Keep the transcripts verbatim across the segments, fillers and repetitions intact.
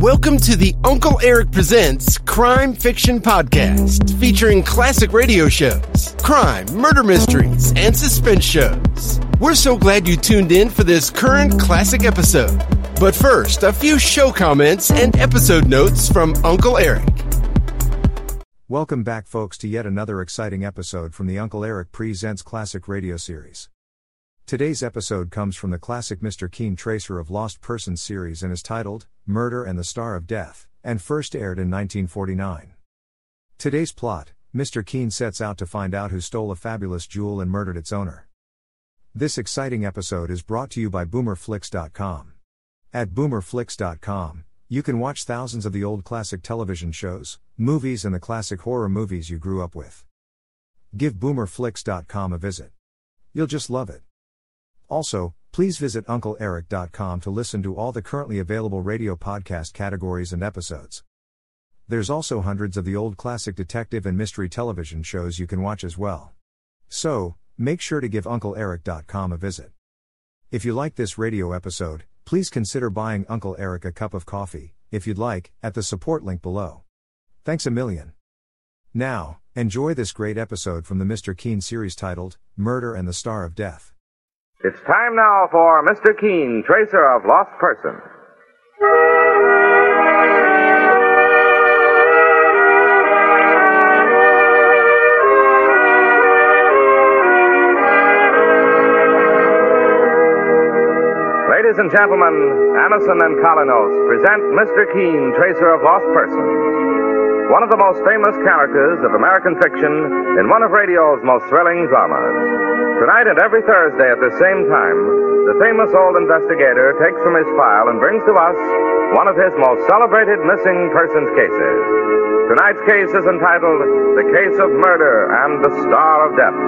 Welcome to the Uncle Eric Presents Crime Fiction Podcast, featuring classic radio shows, crime, murder mysteries, and suspense shows. We're so glad you tuned in for this current classic episode. But first, a few show comments and episode notes from Uncle Eric. Welcome back, folks, to yet another exciting episode from the Uncle Eric Presents Classic Radio Series. Today's episode comes from the classic Mister Keen Tracer of Lost Persons series and is titled Murder and the Star of Death, and first aired in nineteen forty-nine. Today's plot: Mister Keen sets out to find out who stole a fabulous jewel and murdered its owner. This exciting episode is brought to you by Boomer Flix dot com. At Boomer Flix dot com, you can watch thousands of the old classic television shows, movies, and the classic horror movies you grew up with. Give Boomer Flix dot com a visit. You'll just love it. Also, please visit Uncle Eric dot com to listen to all the currently available radio podcast categories and episodes. There's also hundreds of the old classic detective and mystery television shows you can watch as well. So, make sure to give Uncle Eric dot com a visit. If you like this radio episode, please consider buying Uncle Eric a cup of coffee, if you'd like, at the support link below. Thanks a million. Now, enjoy this great episode from the Mister Keen series titled Murder and the Star of Death. It's time now for Mister Keen, Tracer of Lost Persons. Ladies and gentlemen, Amison and Colinos present Mister Keen, Tracer of Lost Persons, one of the most famous characters of American fiction in one of radio's most thrilling dramas. Tonight and every Thursday at the same time, the famous old investigator takes from his file and brings to us one of his most celebrated missing persons cases. Tonight's case is entitled The Case of Murder and the Star of Death.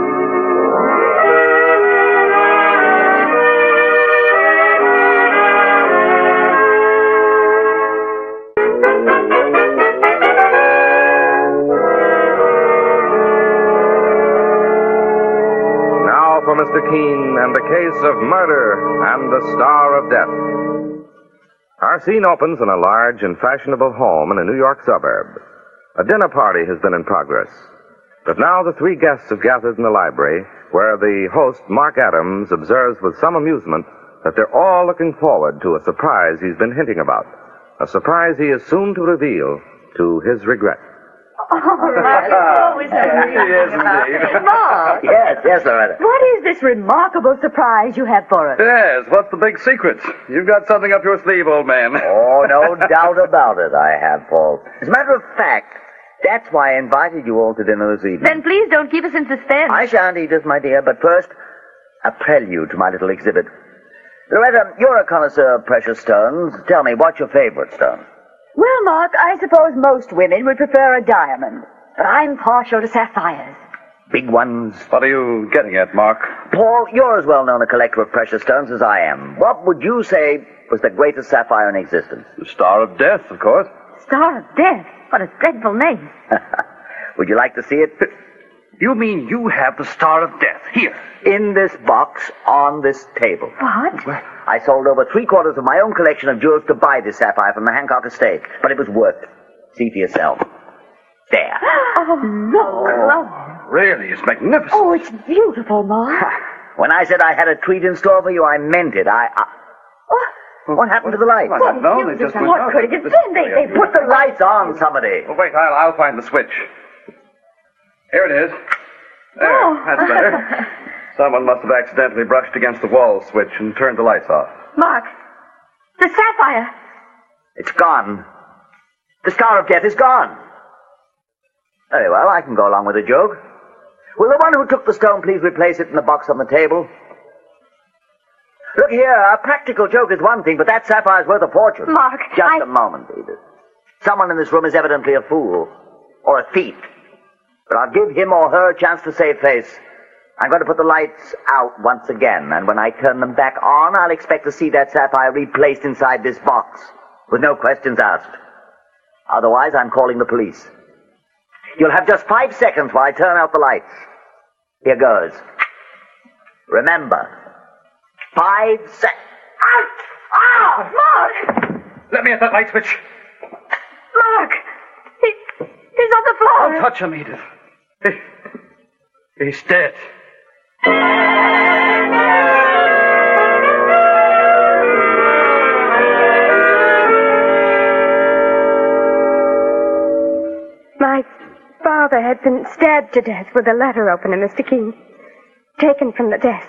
For Mister Keen and the Case of Murder and the Star of Death. Our scene opens in a large and fashionable home in a New York suburb. A dinner party has been in progress. But now the three guests have gathered in the library, where the host, Mark Adams, observes with some amusement that they're all looking forward to a surprise he's been hinting about. A surprise he is soon to reveal to his regret. Oh, Mark, it's always a Yes, indeed. Mark! Yes, yes, Loretta. What is this remarkable surprise you have for us? Yes, what's the big secret? You've got something up your sleeve, old man. Oh, no doubt about it, I have, Paul. As a matter of fact, that's why I invited you all to dinner this evening. Then please don't keep us in suspense. I shan't, Edith, my dear, but first, a prelude to my little exhibit. Loretta, you're a connoisseur of precious stones. Tell me, what's your favorite stone? Well, Mark, I suppose most women would prefer a diamond, but I'm partial to sapphires. Big ones? What are you getting at, Mark? Paul, you're as well known a collector of precious stones as I am. What would you say was the greatest sapphire in existence? The Star of Death, of course. Star of Death? What a dreadful name. Would you like to see it? You mean you have the Star of Death here? In this box, on this table. What? I sold over three quarters of my own collection of jewels to buy this sapphire from the Hancock estate, but it was worth it. See for yourself. There. Oh, look. Oh, really, it's magnificent. oh it's beautiful, Mark. When I said I had a treat in store for you, I meant it. I... I... Oh, What happened to the lights? I don't know, they just went what out. could it have been? They, they Put the lights on, somebody. Oh, wait, I'll, I'll find the switch. Here it is. There, Oh. that's better. Someone must have accidentally brushed against the wall switch and turned the lights off. Mark, the sapphire. It's gone. The Star of Death is gone. Very well, I can go along with the joke. Will the one who took the stone please replace it in the box on the table? Look here, a practical joke is one thing, but that sapphire's worth a fortune. Mark, Just I... a moment, Edith. Someone in this room is evidently a fool. Or a thief. But I'll give him or her a chance to save face. I'm going to put the lights out once again, and when I turn them back on, I'll expect to see that sapphire replaced inside this box, with no questions asked. Otherwise, I'm calling the police. You'll have just five seconds while I turn out the lights. Here goes. Remember, five seconds. Out! Ah, Mark! Let me at that light switch. He's on the floor. Don't touch him, Edith. He, he's dead. My father had been stabbed to death with a letter opener, Mister Keene, taken from the desk.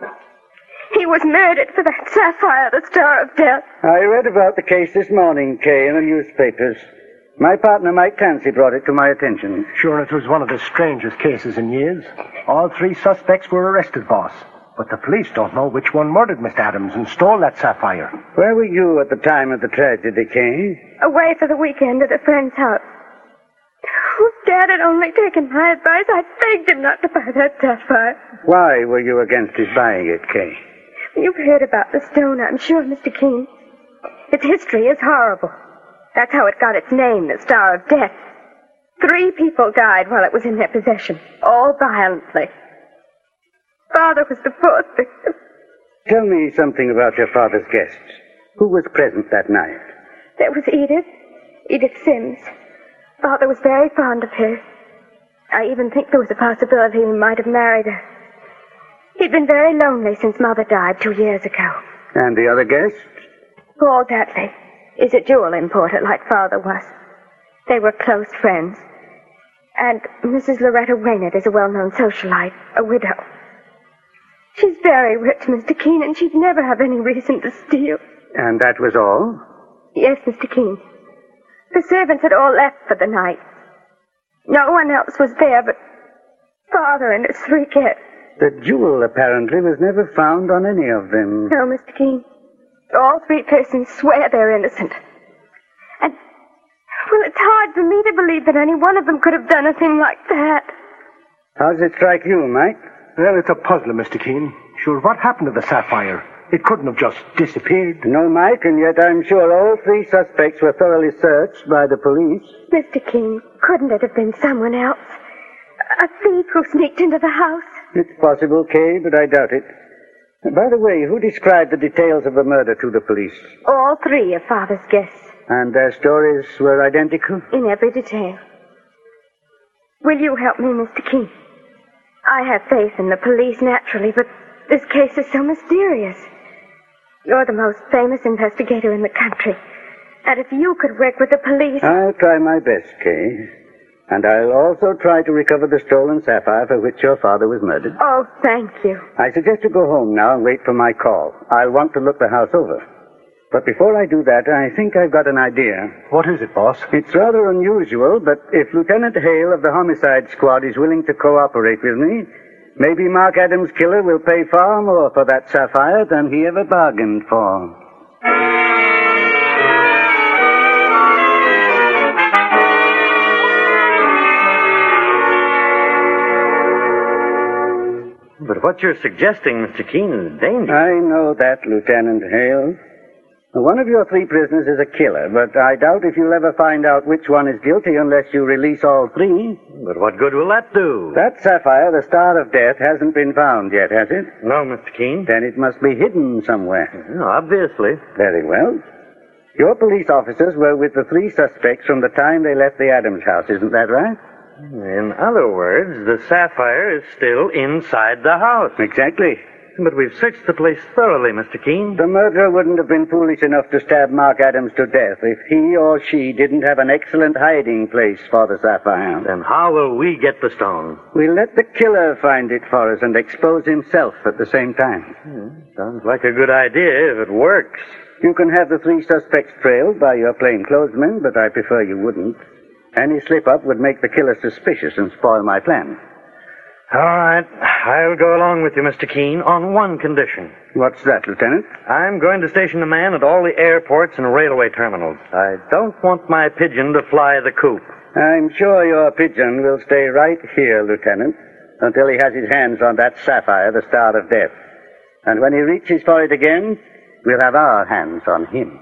He was murdered for that sapphire, the Star of Death. I read about the case this morning, Kay, in the newspapers. My partner, Mike Clancy, brought it to my attention. Sure, it was one of the strangest cases in years. All three suspects were arrested, boss. But the police don't know which one murdered Mister Adams and stole that sapphire. Where were you at the time of the tragedy, Kay? Away for the weekend at a friend's house. Oh, Dad had only taken my advice. I begged him not to buy that sapphire. Why were you against his buying it, Kay? You've heard about the stone, I'm sure, Mister Keene. Its history is horrible. That's how it got its name, the Star of Death. Three people died while it was in their possession, all violently. Father was the fourth victim. Tell me something about your father's guests. Who was present that night? There was Edith, Edith Sims. Father was very fond of her. I even think there was a possibility he might have married her. He'd been very lonely since Mother died two years ago. And the other guests? Paul Dudley is a jewel importer like Father was. They were close friends. And Missus Loretta Waynard is a well-known socialite, a widow. She's very rich, Mister Keene, and she'd never have any reason to steal. And that was all? Yes, Mister Keene. The servants had all left for the night. No one else was there but Father and his three kids. The jewel, apparently, was never found on any of them. No, Mister Keene. All three persons swear they're innocent. And, well, it's hard for me to believe that any one of them could have done a thing like that. How does it strike you, Mike? Well, it's a puzzler, Mister Keene. Sure, what happened to the sapphire? It couldn't have just disappeared. No, Mike, and yet I'm sure all three suspects were thoroughly searched by the police. Mister Keene, couldn't it have been someone else? A thief who sneaked into the house? It's possible, Kay, but I doubt it. By the way, who described the details of the murder to the police? All three of Father's guests. And their stories were identical? In every detail. Will you help me, Mister Keene? I have faith in the police, naturally, but this case is so mysterious. You're the most famous investigator in the country. And if you could work with the police... I'll try my best, Kay. And I'll also try to recover the stolen sapphire for which your father was murdered. Oh, thank you. I suggest you go home now and wait for my call. I'll want to look the house over. But before I do that, I think I've got an idea. What is it, boss? It's rather unusual, but if Lieutenant Hale of the homicide squad is willing to cooperate with me, maybe Mark Adams' killer will pay far more for that sapphire than he ever bargained for. But what you're suggesting, Mister Keene, is dangerous. I know that, Lieutenant Hale. One of your three prisoners is a killer, but I doubt if you'll ever find out which one is guilty unless you release all three. But what good will that do? That sapphire, the Star of Death, hasn't been found yet, has it? No, Mister Keene. Then it must be hidden somewhere. No, obviously. Very well. Your police officers were with the three suspects from the time they left the Adams house, isn't that right? In other words, the sapphire is still inside the house. Exactly. But we've searched the place thoroughly, Mister Keene. The murderer wouldn't have been foolish enough to stab Mark Adams to death if he or she didn't have an excellent hiding place for the sapphire. Then how will we get the stone? We'll let the killer find it for us and expose himself at the same time. Hmm, sounds like a good idea if it works. You can have the three suspects trailed by your plainclothesmen, but I prefer you wouldn't. Any slip-up would make the killer suspicious and spoil my plan. All right. I'll go along with you, Mister Keene, on one condition. What's that, Lieutenant? I'm going to station a man at all the airports and railway terminals. I don't want my pigeon to fly the coop. I'm sure your pigeon will stay right here, Lieutenant, until he has his hands on that sapphire, the Star of Death. And when he reaches for it again, we'll have our hands on him.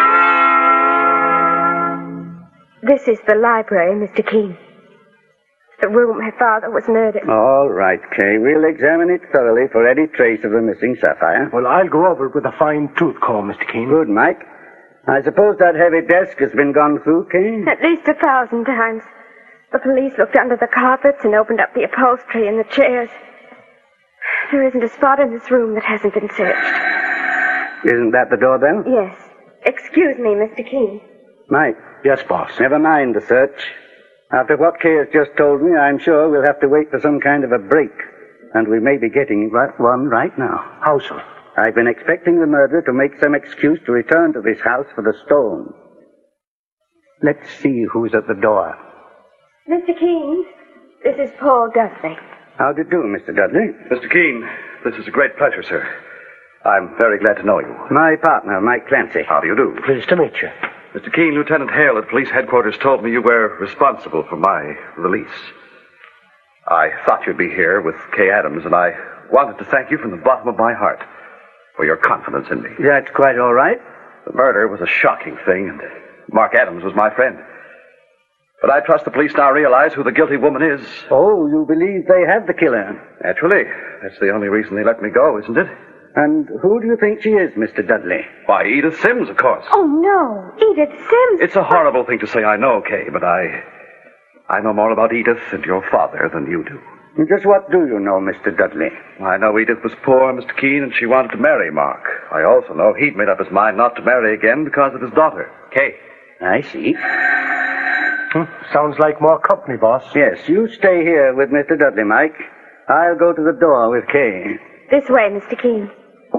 This is the library, Mister Keene. The room my father was murdered. All right, Kay. We'll examine it thoroughly for any trace of the missing sapphire. Well, I'll go over it with a fine-tooth comb, Mister Keene. Good, Mike. I suppose that heavy desk has been gone through, Kay? At least a thousand times. The police looked under the carpets and opened up the upholstery and the chairs. There isn't a spot in this room that hasn't been searched. Isn't that the doorbell? Yes. Excuse me, Mister Keene. Mike. Yes, boss. Never mind the search. After what Kay has just told me, I'm sure we'll have to wait for some kind of a break. And we may be getting right one right now. How so? I've been expecting the murderer to make some excuse to return to this house for the stone. Let's see who's at the door. Mister Keene, this is Paul Dudley. How do you do, Mister Dudley? Mister Keene, this is a great pleasure, sir. I'm very glad to know you. My partner, Mike Clancy. How do you do? Pleased to meet you. Mister Keene, Lieutenant Hale at police headquarters told me you were responsible for my release. I thought you'd be here with Kay Adams, and I wanted to thank you from the bottom of my heart for your confidence in me. That's quite all right. The murder was a shocking thing, and Mark Adams was my friend. But I trust the police now realize who the guilty woman is. Oh, you believe they have the killer? Naturally. That's the only reason they let me go, isn't it? And who do you think she is, Mister Dudley? Why, Edith Sims, of course. Oh, no. Edith Sims. It's a horrible thing to say, I know, Kay, but I... I know more about Edith and your father than you do. Just what do you know, Mister Dudley? I know Edith was poor, Mister Keene, and she wanted to marry Mark. I also know he'd made up his mind not to marry again because of his daughter, Kay. I see. Hmm. Sounds like more company, boss. Yes, you stay here with Mister Dudley, Mike. I'll go to the door with Kay. This way, Mister Keene.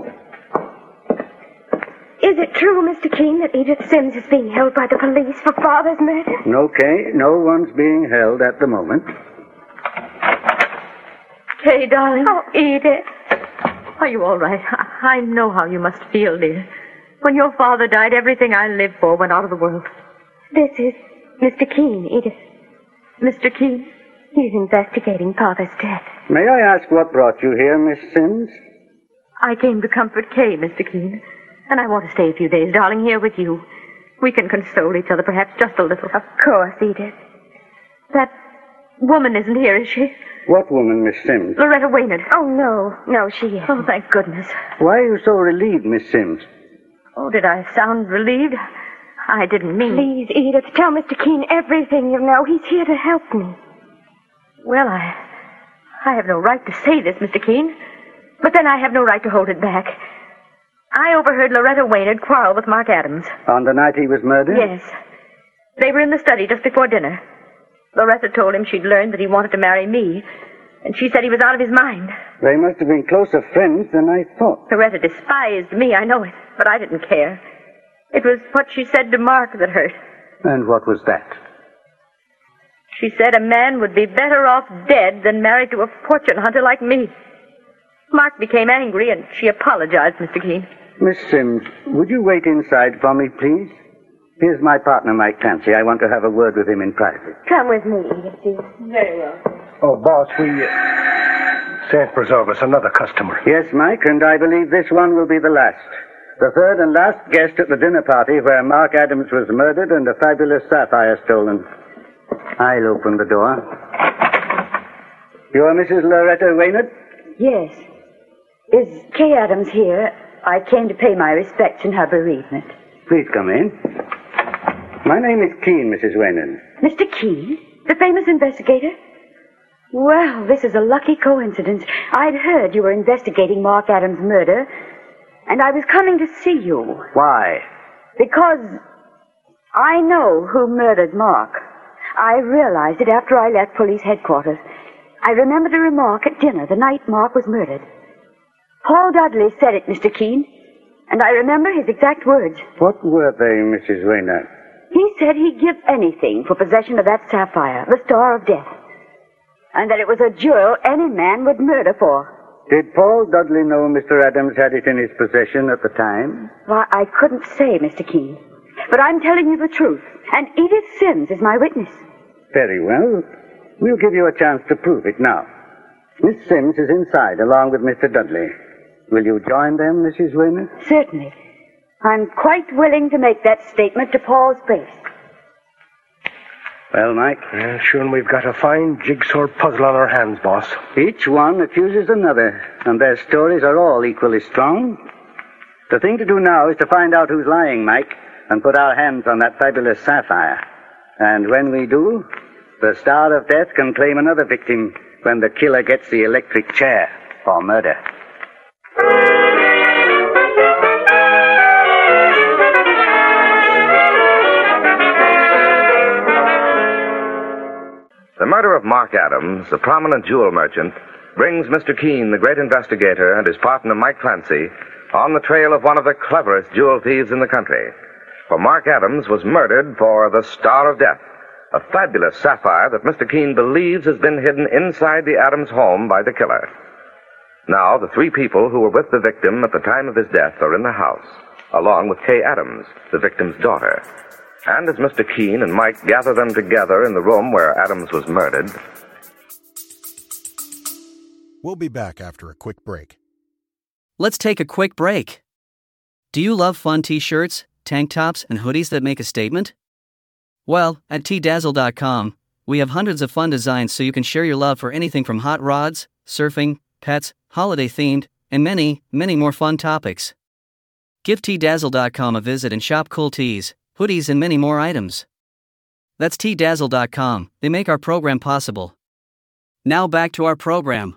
Is it true, Mister Keene, that Edith Sims is being held by the police for father's murder? No, Kay. No one's being held at the moment. Kay, darling. Oh, Edith. Are you all right? I, I know how you must feel, dear. When your father died, everything I lived for went out of the world. This is Mister Keene, Edith. Mister Keene? He's investigating father's death. May I ask what brought you here, Miss Sims? I came to comfort Kay, Mister Keene. And I want to stay a few days, darling, here with you. We can console each other, perhaps just a little. Of course, Edith. That woman isn't here, is she? What woman, Miss Sims? Loretta Waynard. Oh, no. No, she isn't. Oh, thank goodness. Why are you so relieved, Miss Sims? Oh, did I sound relieved? I didn't mean... Please, Edith, tell Mister Keene everything you know. He's here to help me. Well, I... I have no right to say this, Mister Keene. But then I have no right to hold it back. I overheard Loretta Waynard quarrel with Mark Adams. On the night he was murdered? Yes. They were in the study just before dinner. Loretta told him she'd learned that he wanted to marry me, and she said he was out of his mind. They must have been closer friends than I thought. Loretta despised me, I know it, but I didn't care. It was what she said to Mark that hurt. And what was that? She said a man would be better off dead than married to a fortune hunter like me. Mark became angry, and she apologized, Mister Keene. Miss Sims, would you wait inside for me, please? Here's my partner, Mike Clancy. I want to have a word with him in private. Come with me, Edith, dear. Very well. Oh, boss, we... Uh, Saint preserve us, another customer. Yes, Mike, and I believe this one will be the last. The third and last guest at the dinner party where Mark Adams was murdered and a fabulous sapphire stolen. I'll open the door. You're Missus Loretta Waynard? Yes. Is Kay Adams here? I came to pay my respects in her bereavement. Please come in. My name is Keene, Missus Waynard. Mister Keene? The famous investigator? Well, this is a lucky coincidence. I'd heard you were investigating Mark Adams' murder, and I was coming to see you. Why? Because I know who murdered Mark. I realized it after I left police headquarters. I remembered a remark at dinner the night Mark was murdered. Paul Dudley said it, Mister Keene, and I remember his exact words. What were they, Missus Waynard? He said he'd give anything for possession of that sapphire, the Star of Death, and that it was a jewel any man would murder for. Did Paul Dudley know Mister Adams had it in his possession at the time? Why, I couldn't say, Mister Keene, but I'm telling you the truth, and Edith Sims is my witness. Very well. We'll give you a chance to prove it now. Miss Sims is inside, along with Mister Dudley. Will you join them, Missus Waynard? Certainly. I'm quite willing to make that statement to Paul's face. Well, Mike? Yeah, sure, and we've got a fine jigsaw puzzle on our hands, boss. Each one accuses another, and their stories are all equally strong. The thing to do now is to find out who's lying, Mike, and put our hands on that fabulous sapphire. And when we do, the Star of Death can claim another victim when the killer gets the electric chair for murder. The murder of Mark Adams, a prominent jewel merchant, brings Mister Keene, the great investigator, and his partner Mike Clancy on the trail of one of the cleverest jewel thieves in the country. For Mark Adams was murdered for the Star of Death, a fabulous sapphire that Mister Keene believes has been hidden inside the Adams home by the killer. Now, the three people who were with the victim at the time of his death are in the house, along with Kay Adams, the victim's daughter. And as Mister Keene and Mike gather them together in the room where Adams was murdered... We'll be back after a quick break. Let's take a quick break. Do you love fun t-shirts, tank tops, and hoodies that make a statement? Well, at T Dazzle dot com, we have hundreds of fun designs so you can share your love for anything from hot rods, surfing, pets, holiday-themed, and many, many more fun topics. Give T Dazzle dot com a visit and shop cool tees, hoodies, and many more items. That's T Dazzle dot com. They make our program possible. Now back to our program.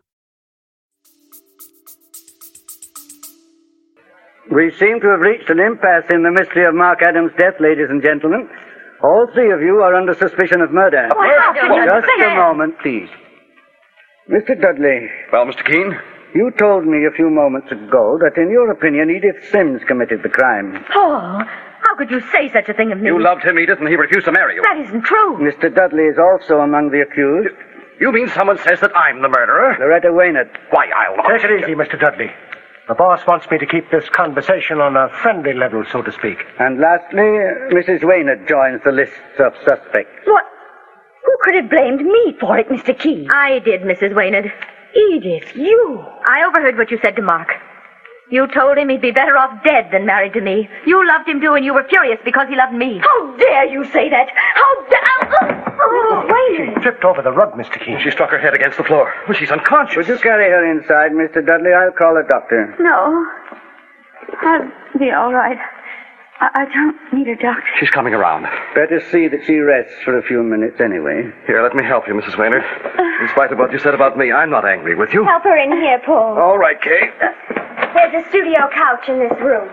We seem to have reached an impasse in the mystery of Mark Adams' death, ladies and gentlemen. All three of you are under suspicion of murder. Well, how can you Just say a that? moment, please. Mister Dudley. Well, Mister Keene? You told me a few moments ago that, in your opinion, Edith Sims committed the crime. Paul, how could you say such a thing of me? You loved him, Edith, and he refused to marry you. That isn't true. Mister Dudley is also among the accused. You mean someone says that I'm the murderer? Loretta Waynard. Why, I'll not... Take it easy, Mister Dudley. The boss wants me to keep this conversation on a friendly level, so to speak. And lastly, Missus Waynard joins the list of suspects. What? Who could have blamed me for it, Mister Keene? I did, Missus Waynard. Edith, you. I overheard what you said to Mark. You told him he'd be better off dead than married to me. You loved him too, and you were furious because he loved me. How dare you say that? How dare... Oh, Waynard. She tripped over the rug, Mister Keene. She struck her head against the floor. Well, she's unconscious. Would you carry her inside, Mister Dudley? I'll call a doctor. No. I'll be all right. I, I don't need a doctor. She's coming around. Better see that she rests for a few minutes anyway. Here, let me help you, Missus Waynard. In spite of what you said about me, I'm not angry with you. Help her in here, Paul. All right, Kay. There's a studio couch in this room.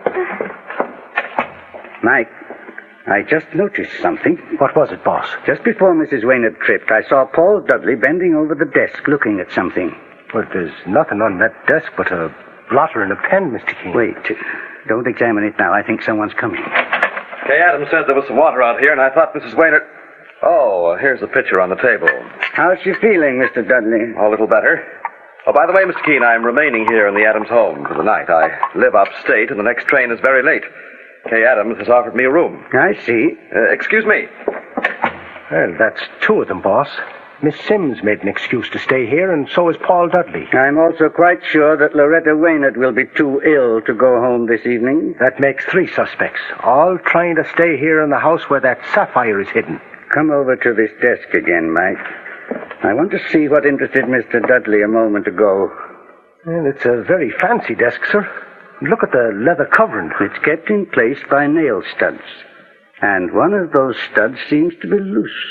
Mike, I just noticed something. What was it, boss? Just before Missus Waynard tripped, I saw Paul Dudley bending over the desk looking at something. Well, there's nothing on that desk but a blotter and a pen, Mister Keene. Wait. Don't examine it now. I think someone's coming. Kay Adams said there was some water out here, and I thought Missus Waynard... Oh, here's the pitcher on the table. How's she feeling, Mister Dudley? A little better. Oh, by the way, Mister Keene, I'm remaining here in the Adams home for the night. I live upstate, and the next train is very late. Kay Adams has offered me a room. I see. Uh, excuse me. Well, that's two of them, boss. Miss Sims made an excuse to stay here, and so is Paul Dudley. I'm also quite sure that Loretta Waynard will be too ill to go home this evening. That makes three suspects, all trying to stay here in the house where that sapphire is hidden. Come over to this desk again, Mike. I want to see what interested Mister Dudley a moment ago. Well, it's a very fancy desk, sir. Look at the leather covering. It's kept in place by nail studs. And one of those studs seems to be loose.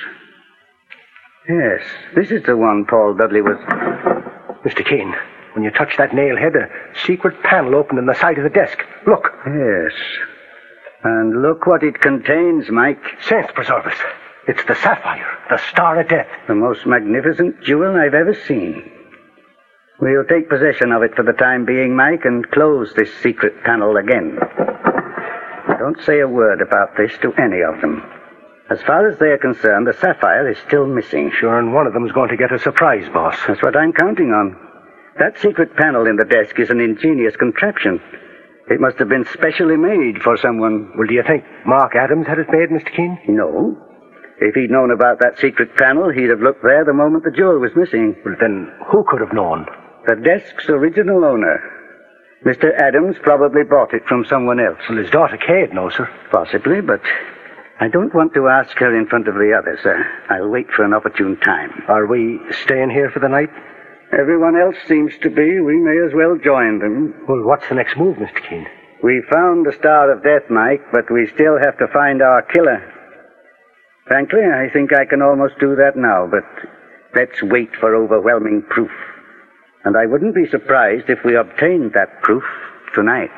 Yes, this is the one Paul Dudley was... Mister Keene, when you touch that nail head, a secret panel opened in the side of the desk. Look. Yes. And look what it contains, Mike. Saints preserve us. It's the sapphire, the Star of Death. The most magnificent jewel I've ever seen. We'll take possession of it for the time being, Mike, and close this secret panel again. Don't say a word about this to any of them. As far as they're concerned, the sapphire is still missing. Sure, and one of them's going to get a surprise, boss. That's what I'm counting on. That secret panel in the desk is an ingenious contraption. It must have been specially made for someone. Well, do you think Mark Adams had it made, Mister Keene? No. If he'd known about that secret panel, he'd have looked there the moment the jewel was missing. Well, then who could have known? The desk's original owner. Mister Adams probably bought it from someone else. Well, his daughter Kay knows, sir. Possibly, but I don't want to ask her in front of the others. Uh, I'll wait for an opportune time. Are we staying here for the night? Everyone else seems to be. We may as well join them. Well, what's the next move, Mister Keene? We found the Star of Death, Mike, but we still have to find our killer. Frankly, I think I can almost do that now, but let's wait for overwhelming proof. And I wouldn't be surprised if we obtained that proof tonight.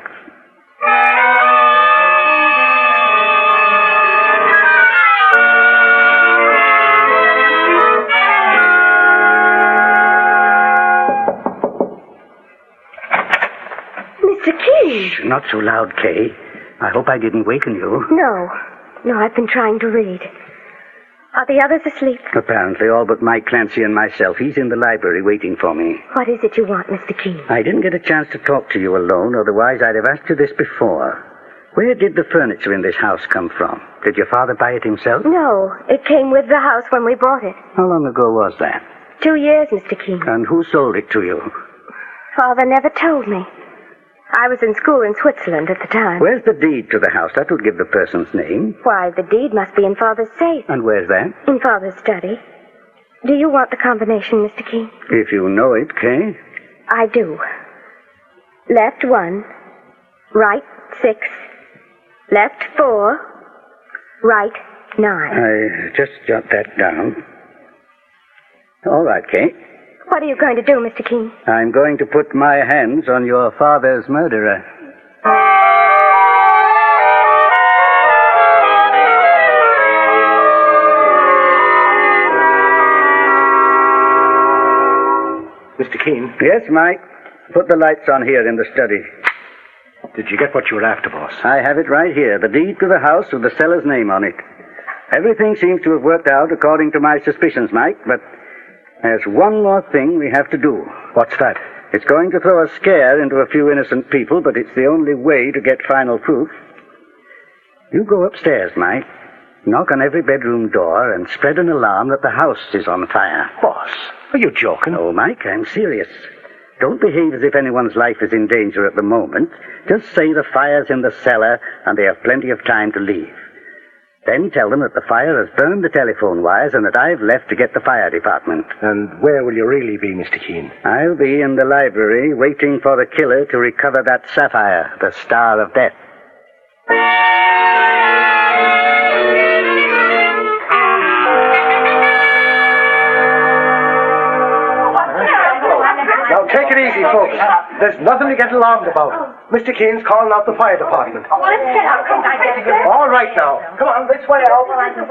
Mister Keene! Shh, not so loud, Kay. I hope I didn't waken you. No. No, I've been trying to read. Are the others asleep? Apparently, all but Mike Clancy and myself. He's in the library waiting for me. What is it you want, Mister Keene? I didn't get a chance to talk to you alone, otherwise I'd have asked you this before. Where did the furniture in this house come from? Did your father buy it himself? No, it came with the house when we bought it. How long ago was that? Two years, Mister Keene. And who sold it to you? Father never told me. I was in school in Switzerland at the time. Where's the deed to the house? That would give the person's name. Why, the deed must be in Father's safe. And where's that? In Father's study. Do you want the combination, Mister Keene? If you know it, Kay. I do. Left one, right six, left four, right nine. I just jot that down. All right, Kay. What are you going to do, Mister Keene? I'm going to put my hands on your father's murderer. Mister Keene? Yes, Mike. Put the lights on here in the study. Did you get what you were after, boss? I have it right here. The deed to the house with the seller's name on it. Everything seems to have worked out according to my suspicions, Mike, but there's one more thing we have to do. What's that? It's going to throw a scare into a few innocent people, but it's the only way to get final proof. You go upstairs, Mike. Knock on every bedroom door and spread an alarm that the house is on fire. Boss, are you joking? No, Mike, I'm serious. Don't behave as if anyone's life is in danger at the moment. Just say the fire's in the cellar and they have plenty of time to leave. Then tell them that the fire has burned the telephone wires and that I've left to get the fire department. And where will you really be, Mister Keene? I'll be in the library waiting for the killer to recover that sapphire, the Star of Death. Now, take it easy, folks. There's nothing to get alarmed about. Mister Keene's calling out the fire department. Oh, let's get out. Come on. All right, now. Come on, this way out.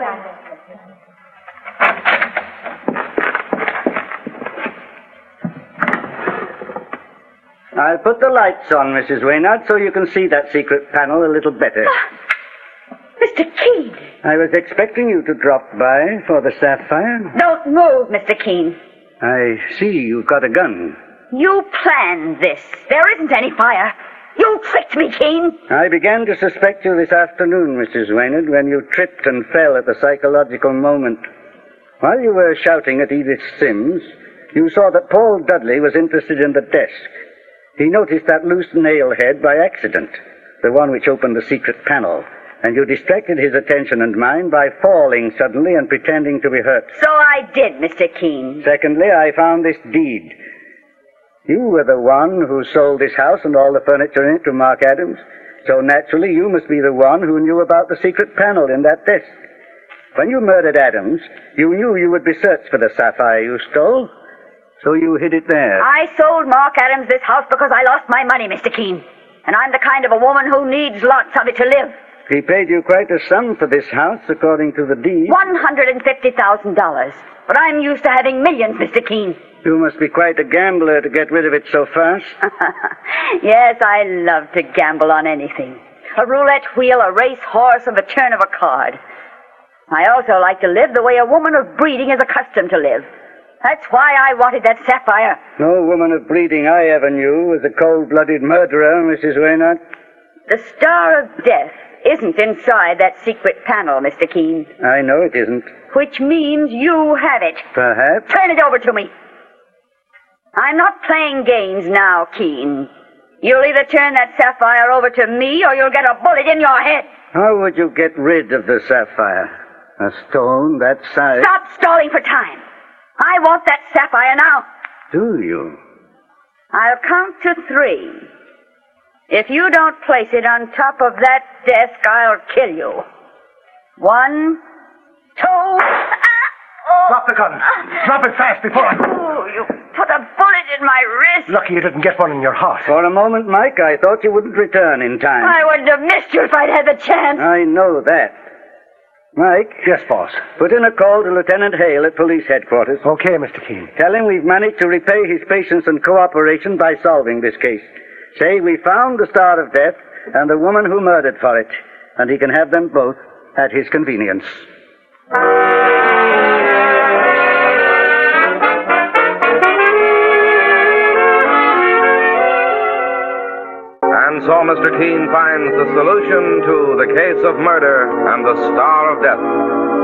I'll put the lights on, Missus Waynard, so you can see that secret panel a little better. Mister Keene! I was expecting you to drop by for the sapphire. Don't move, Mister Keene. I see you've got a gun. You planned this. There isn't any fire. You tricked me, Keene. I began to suspect you this afternoon, Missus Waynard, when you tripped and fell at the psychological moment. While you were shouting at Edith Sims, you saw that Paul Dudley was interested in the desk. He noticed that loose nail head by accident, the one which opened the secret panel, and you distracted his attention and mine by falling suddenly and pretending to be hurt. So I did, Mister Keene. Secondly, I found this deed. You were the one who sold this house and all the furniture in it to Mark Adams, so naturally you must be the one who knew about the secret panel in that desk. When you murdered Adams, you knew you would be searched for the sapphire you stole, so you hid it there. I sold Mark Adams this house because I lost my money, Mister Keene. And I'm the kind of a woman who needs lots of it to live. He paid you quite a sum for this house, according to the deed. One hundred and fifty thousand dollars. But I'm used to having millions, Mister Keene. You must be quite a gambler to get rid of it so fast. Yes, I love to gamble on anything. A roulette wheel, a race horse, and the turn of a card. I also like to live the way a woman of breeding is accustomed to live. That's why I wanted that sapphire. No woman of breeding I ever knew was a cold-blooded murderer, Missus Waynard. The Star of Death isn't inside that secret panel, Mister Keene. I know it isn't. Which means you have it. Perhaps. Turn it over to me. I'm not playing games now, Keene. You'll either turn that sapphire over to me or you'll get a bullet in your head. How would you get rid of the sapphire? A stone that size? Stop stalling for time. I want that sapphire now. Do you? I'll count to three. If you don't place it on top of that desk, I'll kill you. One, two... Ah! Oh. Drop the gun. Drop it fast before I... Oh, you put a bullet in my wrist. Lucky you didn't get one in your heart. For a moment, Mike, I thought you wouldn't return in time. I wouldn't have missed you if I'd had the chance. I know that. Mike? Yes, boss. Put in a call to Lieutenant Hale at police headquarters. Okay, Mister Keene. Tell him we've managed to repay his patience and cooperation by solving this case. Say we found the Star of Death and the woman who murdered for it, and he can have them both at his convenience. And so Mister Keene finds the solution to the case of murder and the Star of Death.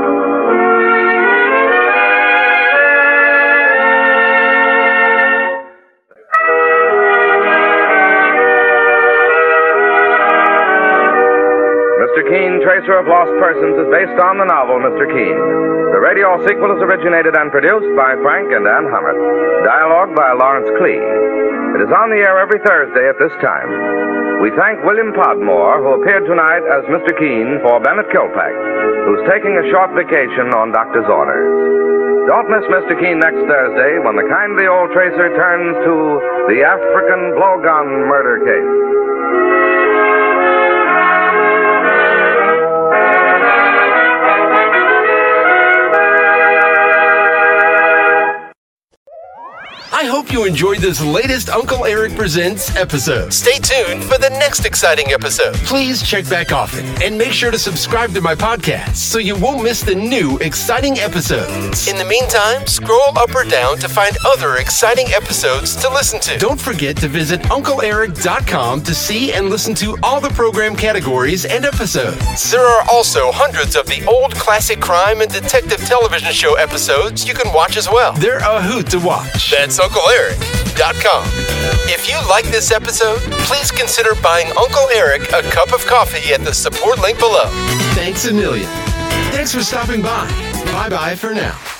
Mister Keene, Tracer of Lost Persons, is based on the novel Mister Keene. The radio sequel is originated and produced by Frank and Ann Hummert. Dialogue by Lawrence Klee. It is on the air every Thursday at this time. We thank William Podmore, who appeared tonight as Mister Keene for Bennett Kilpack, who's taking a short vacation on doctor's orders. Don't miss Mister Keene next Thursday when the kindly old tracer turns to the African blowgun murder case. I hope you enjoyed this latest Uncle Eric Presents episode. Stay tuned for the next exciting episode. Please check back often and make sure to subscribe to my podcast so you won't miss the new exciting episodes. In the meantime, scroll up or down to find other exciting episodes to listen to. Don't forget to visit Uncle Eric dot com to see and listen to all the program categories and episodes. There are also hundreds of the old classic crime and detective television show episodes you can watch as well. They're a hoot to watch. That's Uncle Eric dot com. If you like this episode, please consider buying Uncle Eric a cup of coffee at the support link below. Thanks a million. Thanks for stopping by. Bye-bye for now.